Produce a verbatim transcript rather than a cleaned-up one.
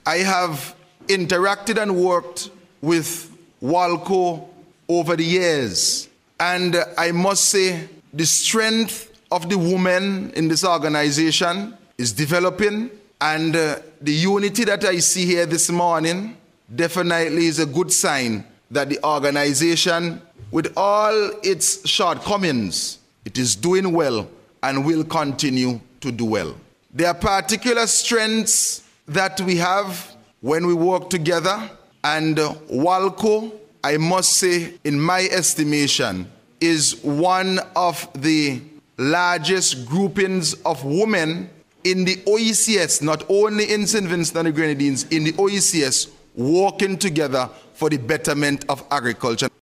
I have interacted and worked with WALCO over the years, and I must say the strength of the women in this organization is developing, and uh, the unity that I see here this morning definitely is a good sign that the organization, with all its shortcomings, it is doing well and will continue to do well. There are particular strengths that we have when we work together, and uh, WALCO, I must say, in my estimation, is one of the largest groupings of women in the O E C S, not only in Saint Vincent and the Grenadines, in the O E C S, working together for the betterment of agriculture.